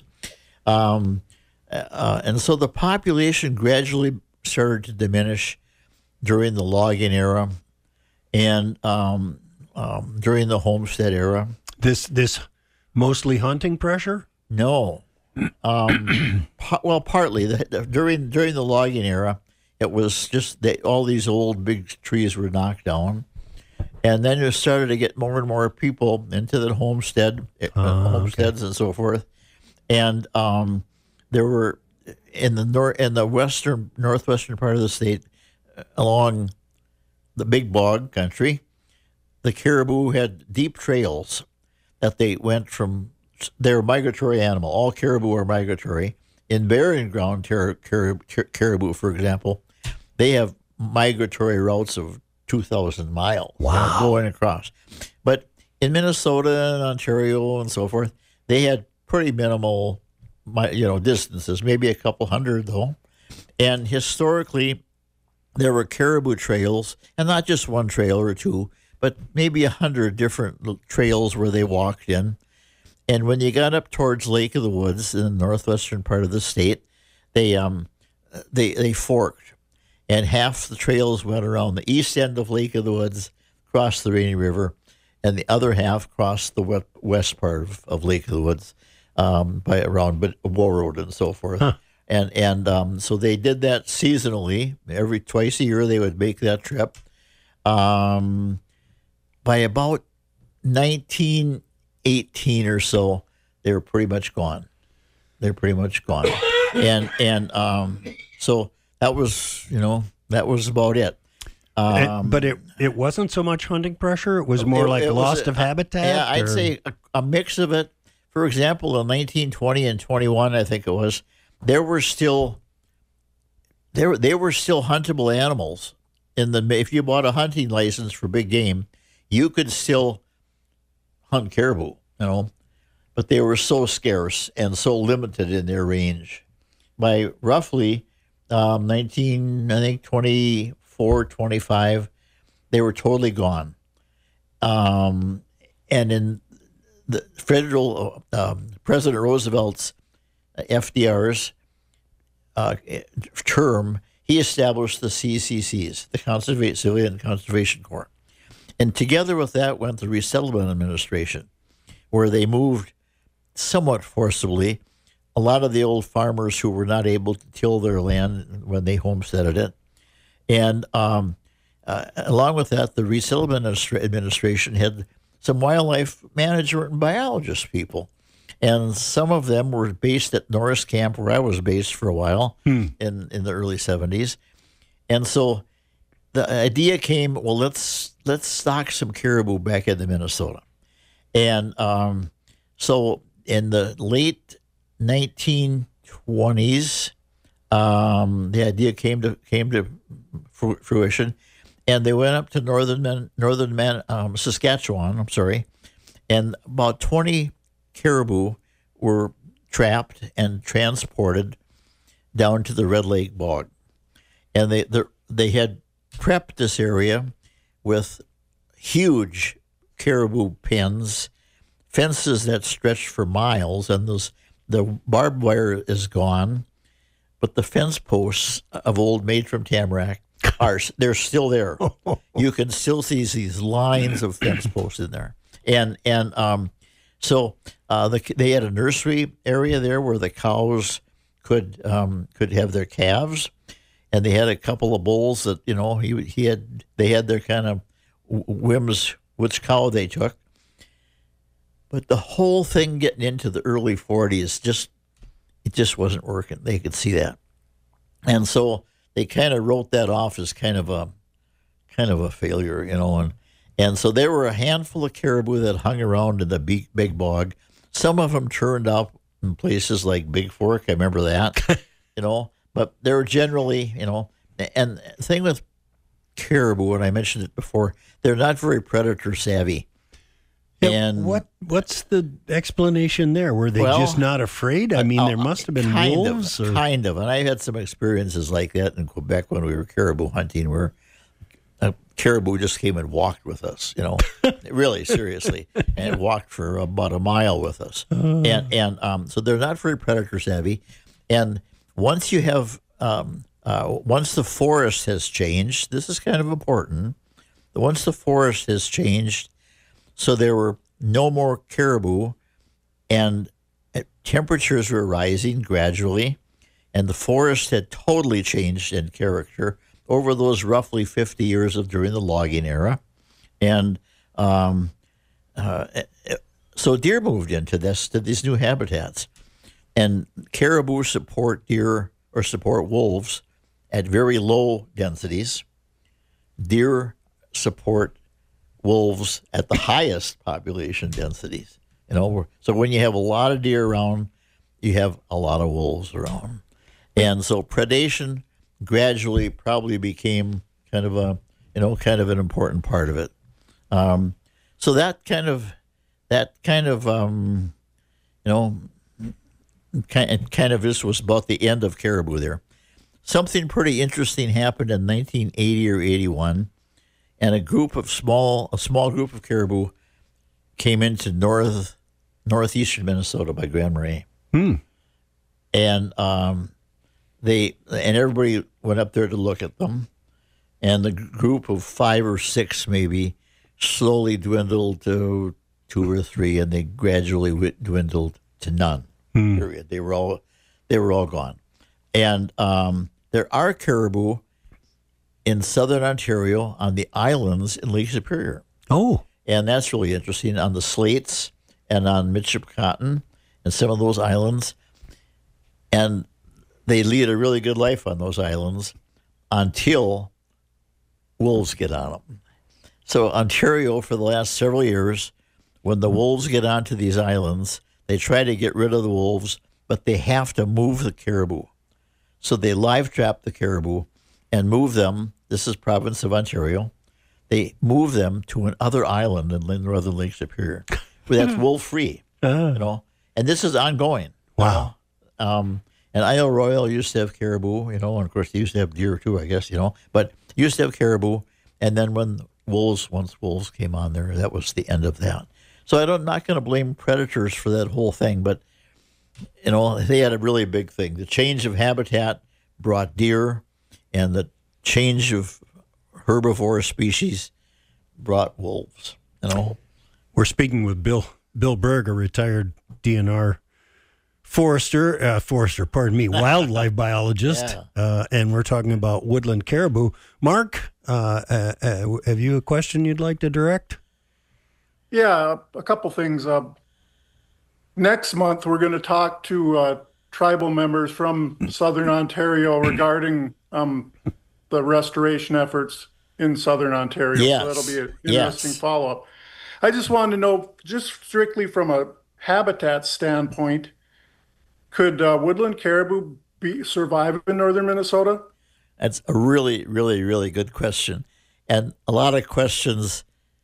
And so the population gradually started to diminish during the logging era and during the homestead era. This Mostly hunting pressure? No. Well, partly. During the logging era, it was just that all these old big trees were knocked down. And then you started to get more and more people into the homesteads and so forth. And there were in the northwestern part of the state, along the Big Bog country, the caribou had deep trails that they went from. They're a migratory animal. All caribou are migratory. In barren ground caribou, for example, they have migratory routes of 2,000 miles going across. But in Minnesota and Ontario and so forth, they had pretty minimal, distances, maybe a couple hundred though. And historically, there were caribou trails, and not just one trail or two, but maybe 100 different trails where they walked in. And when you got up towards Lake of the Woods in the northwestern part of the state, they forked, and half the trails went around the east end of Lake of the Woods, crossed the Rainy River, and the other half crossed the west part of Lake of the Woods by around Bow Road and so forth. Huh. And so they did that seasonally. Twice a year they would make that trip. By about 1918 or so, they were pretty much gone. And so that was about it. But it wasn't so much hunting pressure. It was more like loss of habitat. Yeah, I'd say a mix of it. For example, in 1920 and 21, I think it was, there were still huntable animals. If you bought a hunting license for big game, you could still hunt caribou, but they were so scarce and so limited in their range. By roughly 24, 25, they were totally gone. And in the federal President Roosevelt's FDR's term, he established the CCCs, the Civilian Conservation Corps. And together with that went the Resettlement Administration, where they moved somewhat forcibly a lot of the old farmers who were not able to till their land when they homesteaded it. And along with that, the Resettlement Administration had some wildlife management and biologist people. And some of them were based at Norris Camp, where I was based for a while in the early 70s. And so the idea came, well, let's stock some caribou back into Minnesota. And so in the late 1920s, the idea came to fruition, and they went up to northern Saskatchewan. And about 20 caribou were trapped and transported down to the Red Lake Bog, and they had prepped this area with huge caribou pens, fences that stretched for miles, and the barbed wire is gone, but the fence posts of old made from tamarack they're still there. You can still see these lines of fence posts in there, and so they had a nursery area there where the cows could have their calves, and they had a couple of bulls that they had their kind of whims which cow they took. But the whole thing getting into the early 40s it just wasn't working. They could see that, and so they kind of wrote that off as kind of a failure, and so there were a handful of caribou that hung around in the Big Bog. Some of them turned up in places like Big Fork. I remember that, but they were generally, and the thing with caribou, and I mentioned it before, they're not very predator savvy. And what's the explanation there? Were they just not afraid? I mean, there must have been wolves. Kind of. And I had some experiences like that in Quebec when we were caribou hunting, where a caribou just came and walked with us, really seriously, and walked for about a mile with us. And so they're not very predator savvy. And once you have, once the forest has changed, this is kind of important. Once the forest has changed, so there were no more caribou and temperatures were rising gradually, and the forest had totally changed in character over those roughly 50 years of during the logging era. And so deer moved into to these new habitats. And caribou support deer or support wolves at very low densities. Deer support wolves at the highest population densities. So when you have a lot of deer around, you have a lot of wolves around. And so predation gradually probably became kind of an important part of it. So that kind of this was about the end of caribou there. Something pretty interesting happened in 1980 or 81, and a small group of caribou came into northeastern Minnesota by Grand Marais. And everybody went up there to look at them, and the group of 5 or 6 maybe slowly dwindled to 2 or 3, and they gradually dwindled to none. Period. They were all gone. And there are caribou in southern Ontario on the islands in Lake Superior. Oh, and that's really interesting, on the Slates and on Michipcotton and some of those islands. And they lead a really good life on those islands until wolves get on them. So Ontario, for the last several years, when the wolves get onto these islands, they try to get rid of the wolves, but they have to move the caribou. So they live trap the caribou and move them. This is province of Ontario. They move them to another island in northern Lake Superior, where that's wolf-free, And this is ongoing. Wow. And Isle Royal used to have caribou, and of course they used to have deer too, I guess, but used to have caribou. And then once wolves came on there, that was the end of that. So I'm not going to blame predators for that whole thing, but, they had a really big thing. The change of habitat brought deer, and the change of herbivore species brought wolves, We're speaking with Bill Berg, a retired DNR wildlife biologist, and we're talking about woodland caribou. Mark, have you a question you'd like to direct? Yeah, a couple things. Next month, we're going to talk to tribal members from Southern Ontario regarding the restoration efforts in Southern Ontario. Yes. So that'll be an interesting follow-up. I just wanted to know, just strictly from a habitat standpoint, could woodland caribou survive in northern Minnesota? That's a really, really, really good question, and a lot of questions.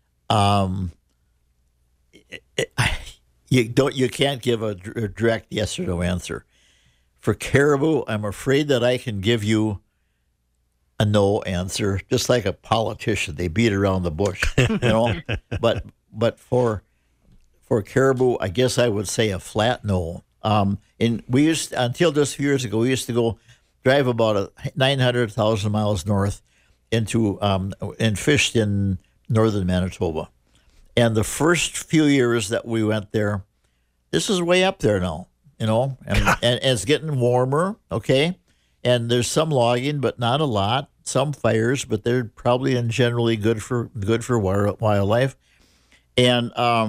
You can't give a direct yes or no answer. For caribou, I'm afraid that I can give you a no answer, just like a politician. They beat around the bush, But for caribou, I guess I would say a flat no. And we used, until just a few years ago, we used to go drive about 900,000 miles north into and fished in northern Manitoba. And the first few years that we went there, this is way up there now, and it's getting warmer, okay? And there's some logging, but not a lot. Some fires, but they're probably and generally good for wildlife. And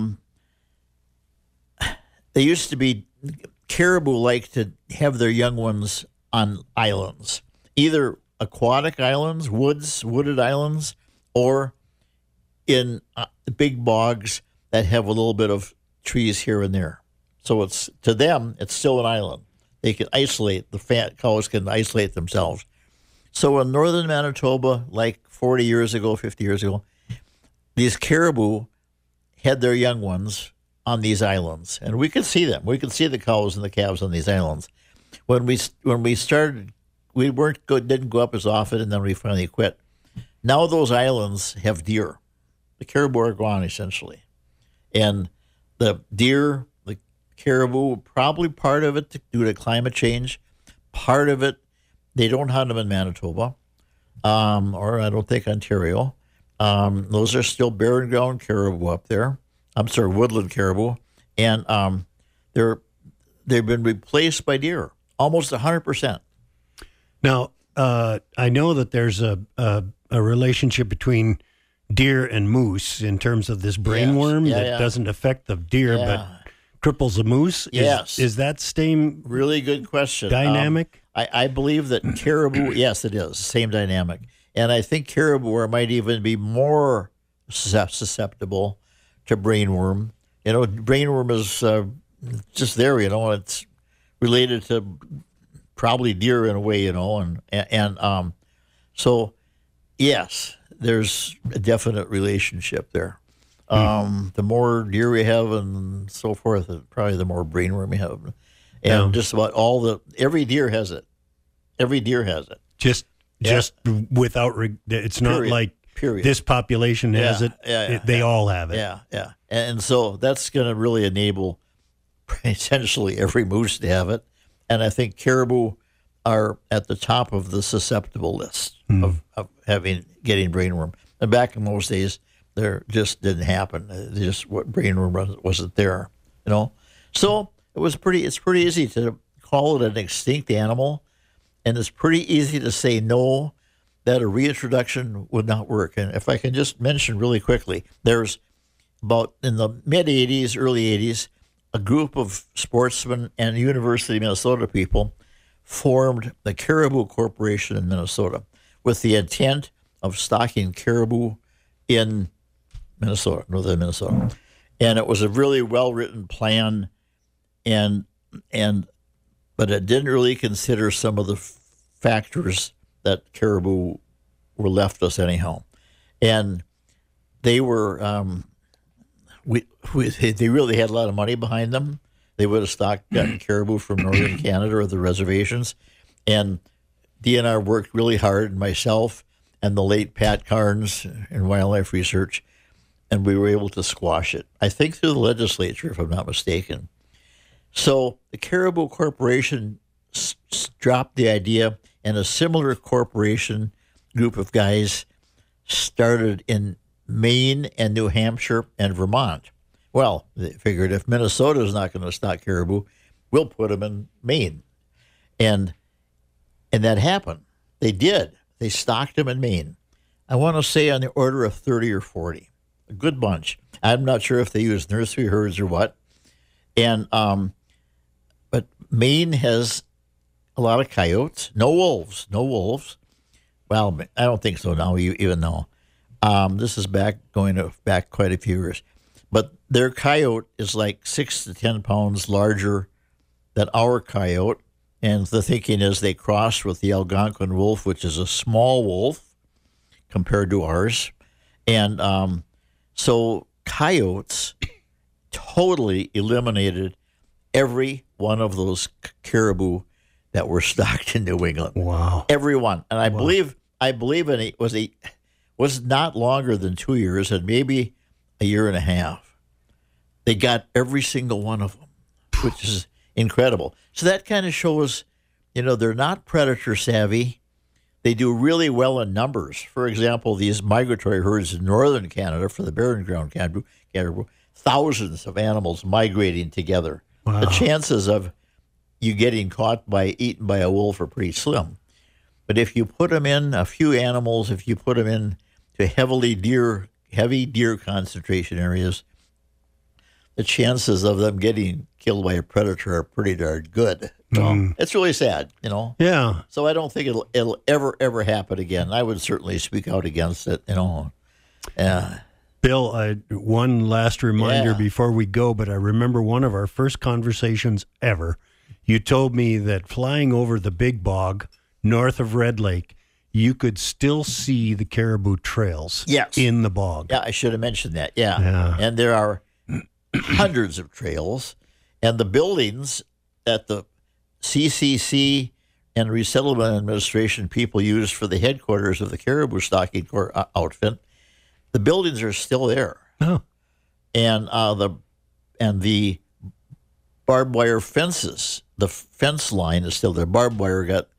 they used to be, caribou like to have their young ones on islands, either aquatic islands, wooded islands, or in big bogs that have a little bit of trees here and there. So it's, to them, it's still an island. They can isolate, the fat cows can isolate themselves. So in northern Manitoba, like 40 years ago, 50 years ago, these caribou had their young ones on these islands, and we could see them. We could see the cows and the calves on these islands. When we started, we didn't go up as often, and then we finally quit. Now those islands have deer. The caribou are gone, essentially. And the deer, the caribou, probably part of it due to climate change. Part of it, they don't hunt them in Manitoba, or I don't think Ontario. Those are still barren ground caribou up there. I'm sorry, woodland caribou. And they've been replaced by deer, almost 100%. Now, I know that there's a relationship between deer and moose in terms of this brainworm that doesn't affect the deer but cripples the moose. Is that same really good question dynamic? I believe that caribou, yes, it is same dynamic, and I think caribou might even be more susceptible to brainworm. Brainworm is just there. It's related to probably deer in a way. And so yes, there's a definite relationship there. The more deer we have and so forth, probably the more brainworm we have. And just about every deer has it. Every deer has it. Just without, it's not like this population has it. They all have it. Yeah. And so that's going to really enable essentially every moose to have it. And I think caribou are at the top of the susceptible list of getting brainworm. And back in those days, there just didn't happen. Brainworm wasn't there, So it's pretty easy to call it an extinct animal, and it's pretty easy to say no, that a reintroduction would not work. And if I can just mention really quickly, there's about in the mid-'80s, early 80s, a group of sportsmen and University of Minnesota people formed the Caribou Corporation in Minnesota with the intent of stocking caribou in Minnesota, northern Minnesota. And it was a really well-written plan, but it didn't really consider some of the factors that caribou were left us anyhow. And they were, they really had a lot of money behind them. They would have gotten caribou from northern Canada or the reservations. And DNR worked really hard, and myself and the late Pat Carnes in Wildlife Research, and we were able to squash it, I think through the legislature, if I'm not mistaken. So the Caribou Corporation dropped the idea, and a similar corporation group of guys started in Maine and New Hampshire and Vermont. Well, they figured if Minnesota is not going to stock caribou, we'll put them in Maine. And that happened. They did. They stocked them in Maine. I want to say on the order of 30 or 40. A good bunch. I'm not sure if they use nursery herds or what. And but Maine has a lot of coyotes. No wolves. Well, I don't think so now, even though. This is going back quite a few years. But their coyote is like 6 to 10 pounds larger than our coyote. And the thinking is they crossed with the Algonquin wolf, which is a small wolf compared to ours. And so coyotes totally eliminated every one of those caribou that were stocked in New England. Wow. Every one. And I believe it was not longer than 2 years, and maybe a year and a half. They got every single one of them, which is incredible. So that kind of shows, they're not predator savvy. They do really well in numbers. For example, these migratory herds in northern Canada for the Barren Ground caribou, thousands of animals migrating together. Wow. The chances of you getting caught eaten by a wolf are pretty slim. But if you put them in a few animals, if you put them in to heavy deer concentration areas, the chances of them getting killed by a predator are pretty darn good. So it's really sad, Yeah. So I don't think it'll ever happen again. I would certainly speak out against it, Bill, one last reminder before we go, but I remember one of our first conversations ever. You told me that flying over the Big Bog north of Red Lake, you could still see the caribou trails in the bog. Yeah, I should have mentioned that. Yeah. And there are hundreds of trails, and the buildings that the CCC and Resettlement Administration people use for the headquarters of the caribou stocking outfit, the buildings are still there. Oh. And the barbed wire fences, the fence line is still there. Barbed wire got